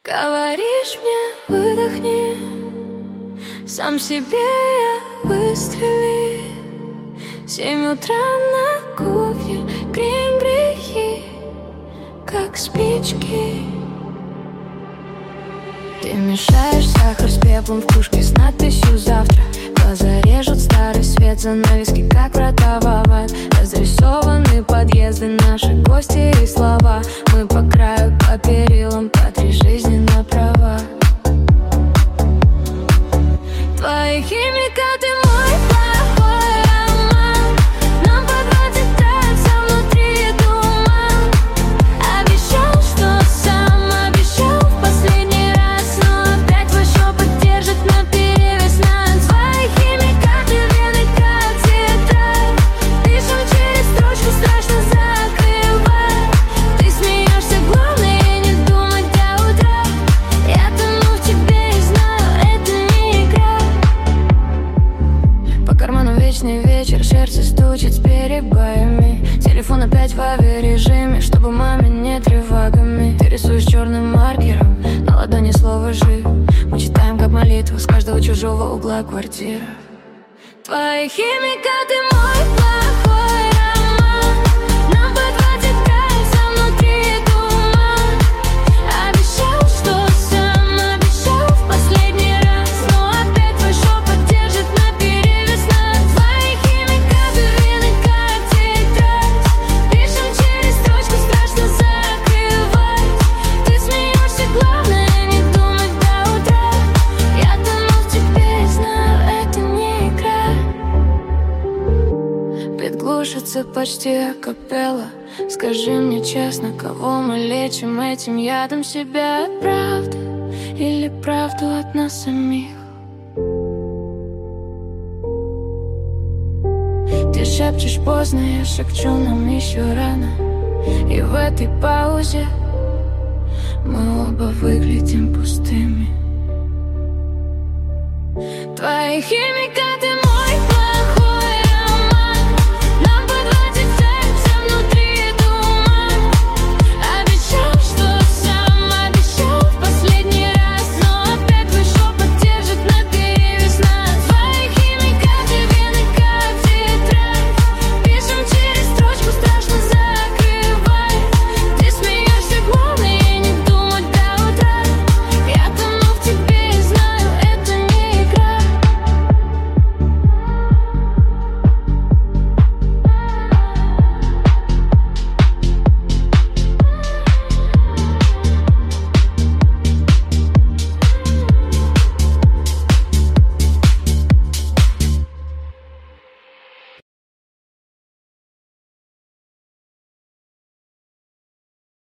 Говоришь мне, выдохни, сам себе я выстрели. 7 утра на кухне, греем грехи, как спички. Ты мешаешь сахар с пеплом в кружке с надписью «Завтра». Глаза режут старый свет, занавески, как врата в ад. Разрисованы подъезды, наши гости и слова. Мы по краю, по перилам, по 3 жизни на права. Твои химикаты, мой плохой роман. Нам по 20 нравится внутри туман. Обещал, что сам обещал в последний раз, но опять твой шепот держит наперевес нас. Твои химикаты, вены как тетрадь. Пишем через строчку, страшно закрывать. Ты смеешься, главное не думать до утра. Я тону в тебе и знаю, это не игра. По карману вечный вечер, сердце стучит с перебоями. Телефон опять в авиарежиме, чтобы маме не тревогами. Ты рисуешь черным маркером, на ладони слово «жив». Мы читаем как молитву с каждого чужого угла квартиры. Твои химикаты, мой плохой роман. Нам по 20 нравится внутри туман. Обещал, что сам обещал в последний раз, но опять твой шепот держит наперевес нас. Твои химикаты, вены как тетрадь. Пишем через строчку, страшно закрывать. Ты смеешься, главное не думать до утра. Я тону в тебе и знаю, это не игра. Бит глушится почти акапелла. Скажи мне честно, кого мы лечим этим ядом себя? Правда или правду от нас самих? Ты шепчешь поздно, я шепчу, нам еще рано. И в этой паузе мы оба выглядим пустыми. Твои химикаты,